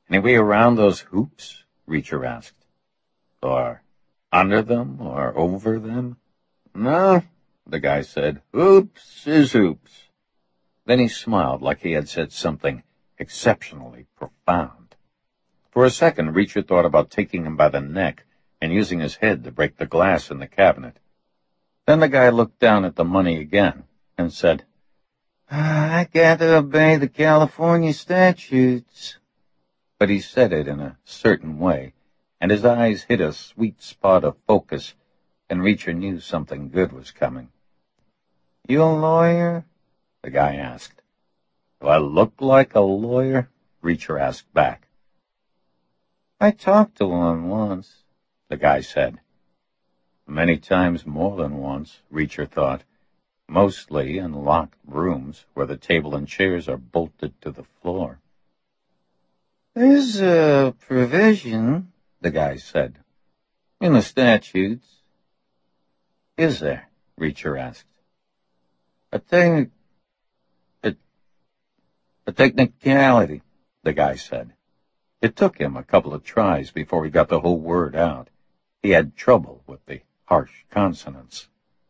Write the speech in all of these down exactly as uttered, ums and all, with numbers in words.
Any way around those hoops? Reacher asked. Or under them, or over them? No, the guy said. Hoops is hoops. Then he smiled like he had said something exceptionally profound. For a second, Reacher thought about taking him by the neck and using his head to break the glass in the cabinet. Then the guy looked down at the money again and said, I gotta obey the California statutes. But he said it in a certain way, and his eyes hit a sweet spot of focus, and Reacher knew something good was coming. You a lawyer? The guy asked. Do I look like a lawyer? Reacher asked back. I talked to one once, the guy said. Many times more than once, Reacher thought, mostly in locked rooms where the table and chairs are bolted to the floor. There's a provision, the guy said, in the statutes. Is there? Reacher asked. A technic... A, a technicality, the guy said. It took him a couple of tries before he got the whole word out. He had trouble with the harsh consonants.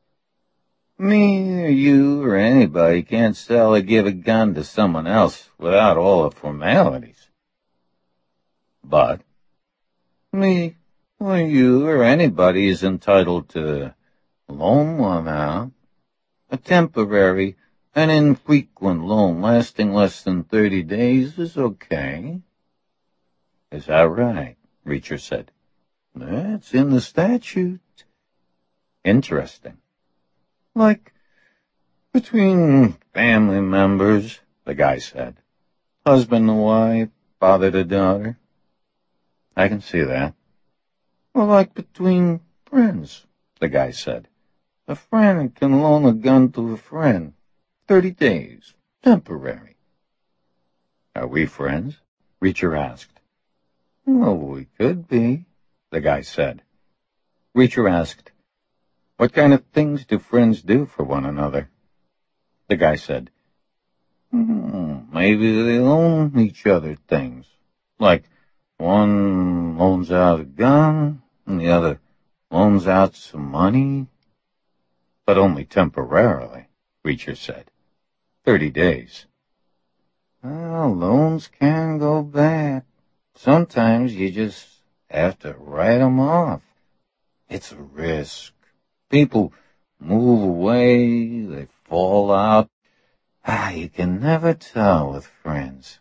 Me or you or anybody can't sell or give a gun to someone else without all the formalities. But me or you or anybody is entitled to loan one out, a temporary and infrequent loan lasting less than thirty days is okay. Is that right? Reacher said. That's in the statute. Interesting. Like between family members, the guy said. Husband and wife, father to daughter. I can see that. Well, like between friends, the guy said. A friend can loan a gun to a friend. Thirty days. Temporary. Are we friends? Reacher asked. Well, we could be, the guy said. Reacher asked, what kind of things do friends do for one another? The guy said, hmm, maybe they loan each other things. Like one loans out a gun, and the other loans out some money. But only temporarily, Reacher said. Thirty days. Well, loans can go bad. Sometimes you just have to write 'em off. It's a risk. People move away, they fall out. Ah, you can never tell with friends.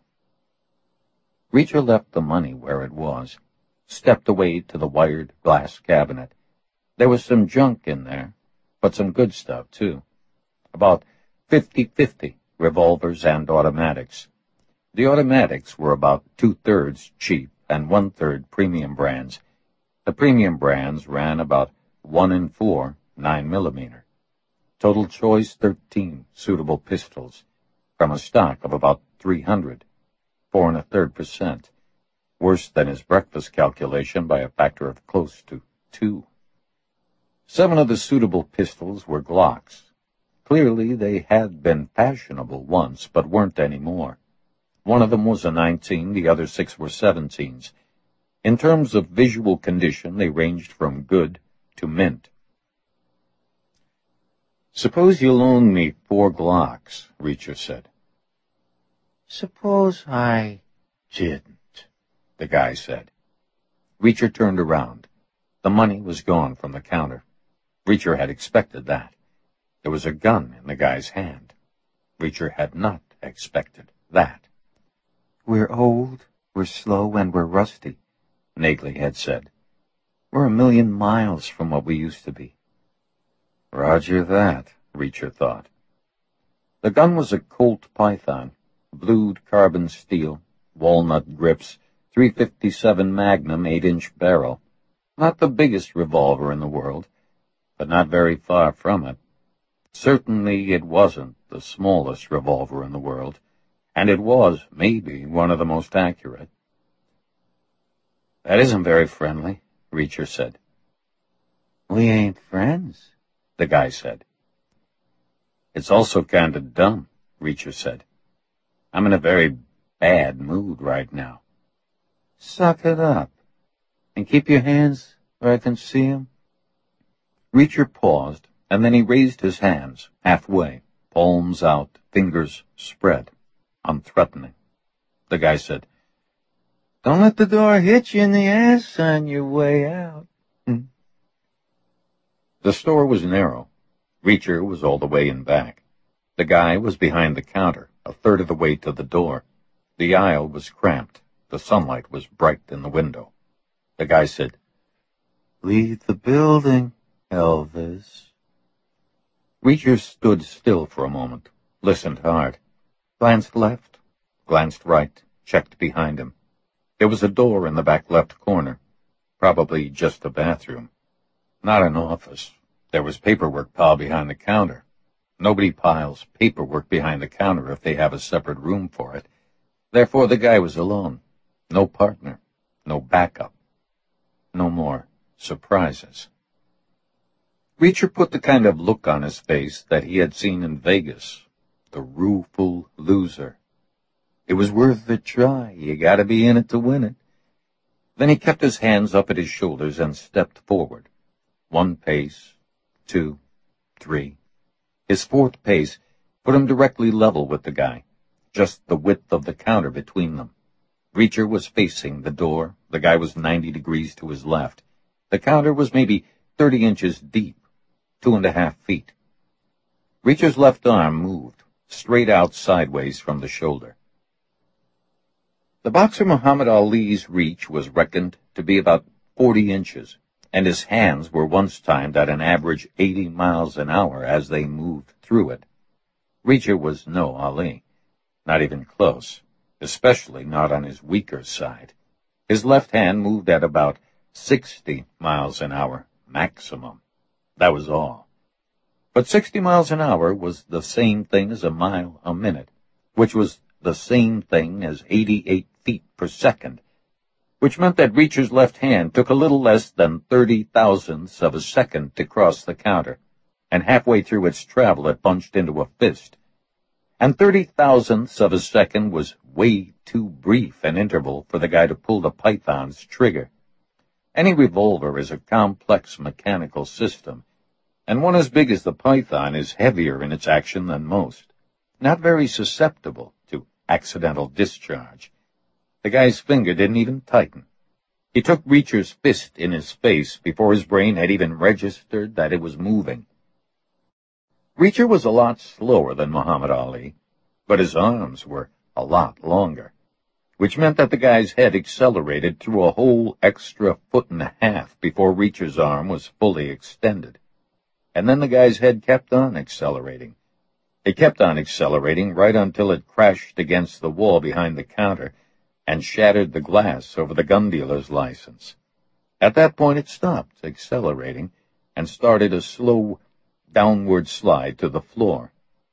Reacher left the money where it was, stepped away to the wired glass cabinet. There was some junk in there, but some good stuff, too. About fifty-fifty revolvers and automatics. The automatics were about two-thirds cheap and one-third premium brands. The premium brands ran about one in four nine millimeter. Total choice thirteen suitable pistols from a stock of about three hundred, four and a third percent, worse than his breakfast calculation by a factor of close to two. Seven of the suitable pistols were Glocks. Clearly they had been fashionable once, but weren't anymore. One of them was a nineteen, the other six were seventeens. In terms of visual condition, they ranged from good to mint. Suppose you loan me four Glocks, Reacher said. Suppose I didn't, the guy said. Reacher turned around. The money was gone from the counter. Reacher had expected that. There was a gun in the guy's hand. Reacher had not expected that. We're old, we're slow, and we're rusty, Nagley had said. We're a million miles from what we used to be. Roger that, Reacher thought. The gun was a Colt Python, blued carbon steel, walnut grips, three fifty-seven Magnum eight-inch barrel. Not the biggest revolver in the world, but not very far from it. Certainly it wasn't the smallest revolver in the world, and it was, maybe, one of the most accurate. That isn't very friendly, Reacher said. We ain't friends, the guy said. It's also kind of dumb, Reacher said. I'm in a very bad mood right now. Suck it up. And keep your hands where I can see 'em." Reacher paused, and then he raised his hands, halfway, palms out, fingers spread, unthreatening. The guy said, "Don't let the door hit you in the ass on your way out." Hmm. The store was narrow. Reacher was all the way in back. The guy was behind the counter, a third of the way to the door. The aisle was cramped. The sunlight was bright in the window. The guy said, "Leave the building, Elvis." Reacher stood still for a moment, listened hard, glanced left, glanced right, checked behind him. There was a door in the back left corner, probably just a bathroom. Not an office. There was paperwork piled behind the counter. Nobody piles paperwork behind the counter if they have a separate room for it. Therefore, the guy was alone. No partner. No backup. No more surprises. Reacher put the kind of look on his face that he had seen in Vegas. The rueful loser. It was worth a try. You gotta be in it to win it. Then he kept his hands up at his shoulders and stepped forward. One pace, two, three. His fourth pace put him directly level with the guy, just the width of the counter between them. Reacher was facing the door. The guy was ninety degrees to his left. The counter was maybe thirty inches deep, two and a half feet. Reacher's left arm moved, straight out sideways from the shoulder. The boxer Muhammad Ali's reach was reckoned to be about forty inches, and his hands were once timed at an average eighty miles an hour as they moved through it. Reacher was no Ali, not even close, especially not on his weaker side. His left hand moved at about sixty miles an hour, maximum. That was all. But sixty miles an hour was the same thing as a mile a minute, which was the same thing as eighty-eight feet per second, which meant that Reacher's left hand took a little less than thirty thousandths of a second to cross the counter, and halfway through its travel it bunched into a fist. And thirty thousandths of a second was way too brief an interval for the guy to pull the python's trigger. Any revolver is a complex mechanical system, and one as big as the python is heavier in its action than most, not very susceptible to accidental discharge. The guy's finger didn't even tighten. He took Reacher's fist in his face before his brain had even registered that it was moving. Reacher was a lot slower than Muhammad Ali, but his arms were a lot longer, which meant that the guy's head accelerated through a whole extra foot and a half before Reacher's arm was fully extended. And then the guy's head kept on accelerating. It kept on accelerating right until it crashed against the wall behind the counter and shattered the glass over the gun dealer's license. At that point it stopped accelerating and started a slow downward slide to the floor.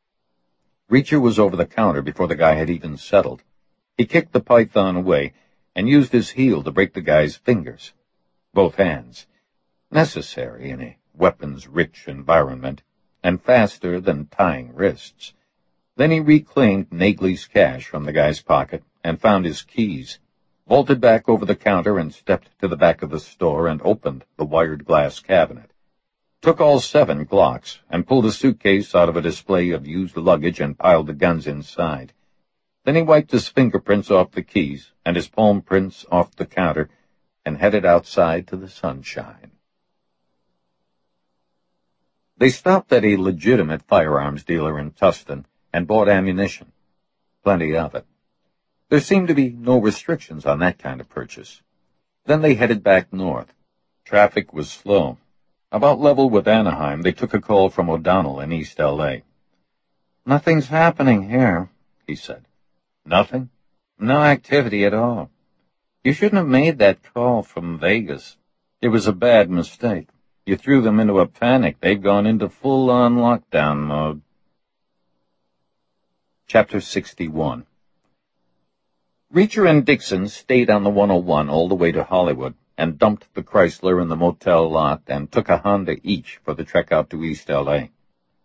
Reacher was over the counter before the guy had even settled. He kicked the python away and used his heel to break the guy's fingers. Both hands. Necessary in a weapons-rich environment, and faster than tying wrists. Then he reclaimed Nagley's cash from the guy's pocket and found his keys, vaulted back over the counter and stepped to the back of the store and opened the wired glass cabinet. Took all seven Glocks and pulled a suitcase out of a display of used luggage and piled the guns inside. Then he wiped his fingerprints off the keys and his palm prints off the counter and headed outside to the sunshine. They stopped at a legitimate firearms dealer in Tustin and bought ammunition. Plenty of it. There seemed to be no restrictions on that kind of purchase. Then they headed back north. Traffic was slow. About level with Anaheim, they took a call from O'Donnell in East L A. "Nothing's happening here," he said. "Nothing? No activity at all. You shouldn't have made that call from Vegas. It was a bad mistake. You threw them into a panic. They've gone into full-on lockdown mode." Chapter sixty-one. Reacher and Dixon stayed on the one oh one all the way to Hollywood and dumped the Chrysler in the motel lot and took a Honda each for the trek out to East L A.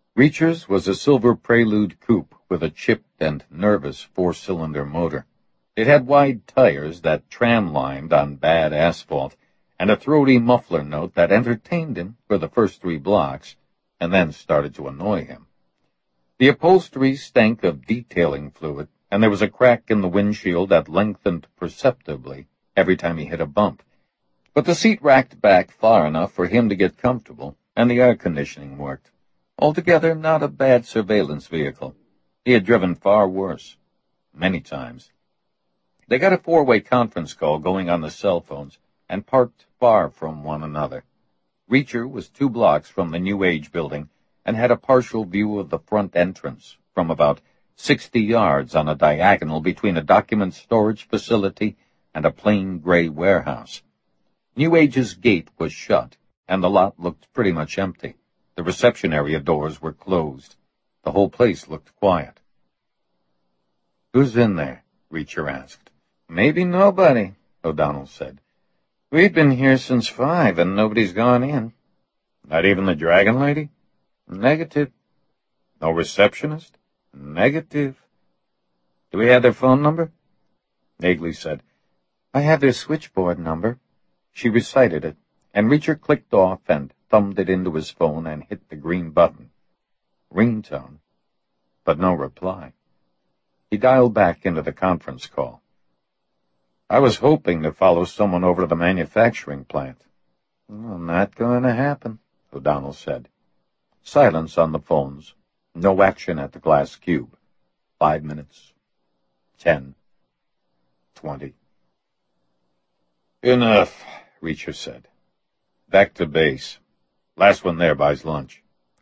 Reacher's was a silver Prelude coupe with a chipped and nervous four-cylinder motor. It had wide tires that tram-lined on bad asphalt, and a throaty muffler note that entertained him for the first three blocks, and then started to annoy him. The upholstery stank of detailing fluid, and there was a crack in the windshield that lengthened perceptibly every time he hit a bump. But the seat racked back far enough for him to get comfortable, and the air conditioning worked. Altogether, not a bad surveillance vehicle. He had driven far worse. Many times. They got a four-way conference call going on the cell phones, and parked far from one another. Reacher was two blocks from the New Age building, and had a partial view of the front entrance from about sixty yards on a diagonal between a document storage facility and a plain gray warehouse. New Age's gate was shut, and the lot looked pretty much empty. The reception area doors were closed. The whole place looked quiet. "Who's in there?" Reacher asked. "Maybe nobody," O'Donnell said. "We've been here since five, and nobody's gone in." "Not even the Dragon Lady?" "Negative." "No receptionist?" "Negative." "Do we have their phone number?" Nagley said, "I have their switchboard number." She recited it, and Reacher clicked off and thumbed it into his phone and hit the green button. Ringtone, but no reply. He dialed back into the conference call. "I was hoping to follow someone over to the manufacturing plant." "Well, not going to happen," O'Donnell said. Silence on the phones. No action at the glass cube. Five minutes. Ten. Twenty. "Enough," Reacher said. "Back to base. Last one there buys lunch."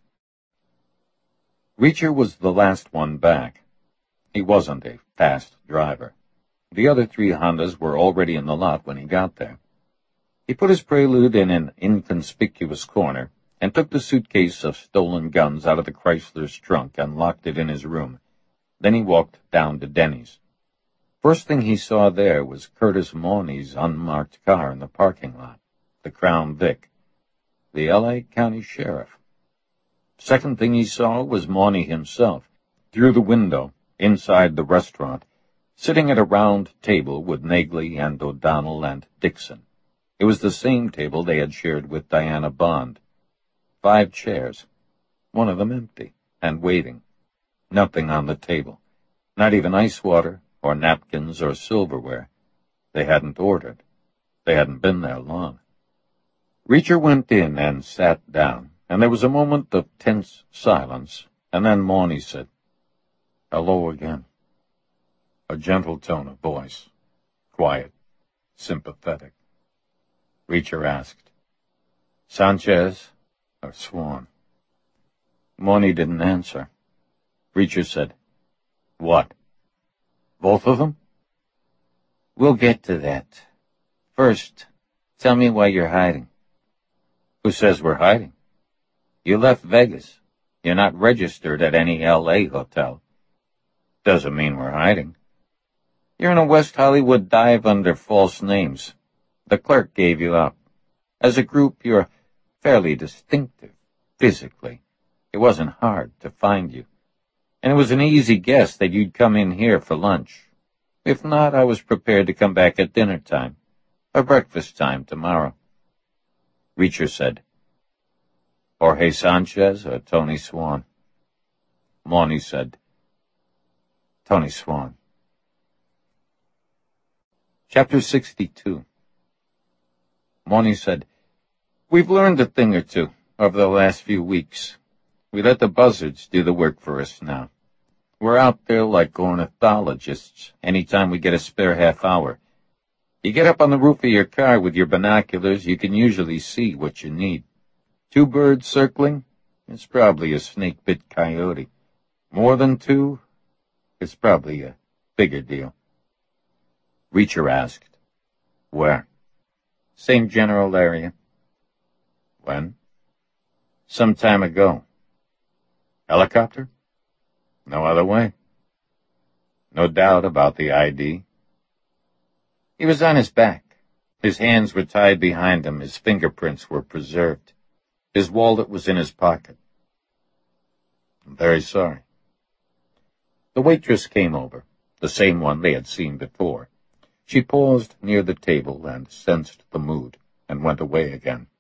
Reacher was the last one back. He wasn't a fast driver. The other three Hondas were already in the lot when he got there. He put his Prelude in an inconspicuous corner and took the suitcase of stolen guns out of the Chrysler's trunk and locked it in his room. Then he walked down to Denny's. First thing he saw there was Curtis Mauney's unmarked car in the parking lot, the Crown Vic, the L A County Sheriff. Second thing he saw was Mauney himself, through the window, inside the restaurant, sitting at a round table with Nagley and O'Donnell and Dixon. It was the same table they had shared with Diana Bond. Five chairs, one of them empty, and waiting. Nothing on the table, not even ice water or napkins or silverware. They hadn't ordered. They hadn't been there long. Reacher went in and sat down, and there was a moment of tense silence, and then Mauney said, "Hello again." A gentle tone of voice, quiet, sympathetic. Reacher asked, "Sanchez or Swan?" Mauney didn't answer. Reacher said, "What? Both of them?" "We'll get to that. First, tell me why you're hiding." "Who says we're hiding?" "You left Vegas. You're not registered at any L A hotel." "Doesn't mean we're hiding." "You're in a West Hollywood dive under false names. The clerk gave you up. As a group, you're fairly distinctive, physically. It wasn't hard to find you. And it was an easy guess that you'd come in here for lunch. If not, I was prepared to come back at dinner time, or breakfast time tomorrow." Reacher said, "Jorge Sanchez or Tony Swan?" Mauney said, "Tony Swan." Chapter sixty-two. Mauney said, "We've learned a thing or two over the last few weeks. We let the buzzards do the work for us now. We're out there like ornithologists anytime we get a spare half hour. You get up on the roof of your car with your binoculars, you can usually see what you need. Two birds circling? It's probably a snake-bit coyote. More than two? It's probably a bigger deal." Reacher asked, "Where?" "Same general area." "When?" "Some time ago." "Helicopter?" "No other way." "No doubt about the I D?" "He was on his back. His hands were tied behind him. His fingerprints were preserved. His wallet was in his pocket." "I'm very sorry." The waitress came over. the same one they had seen before. She paused near the table and sensed the mood, and went away again.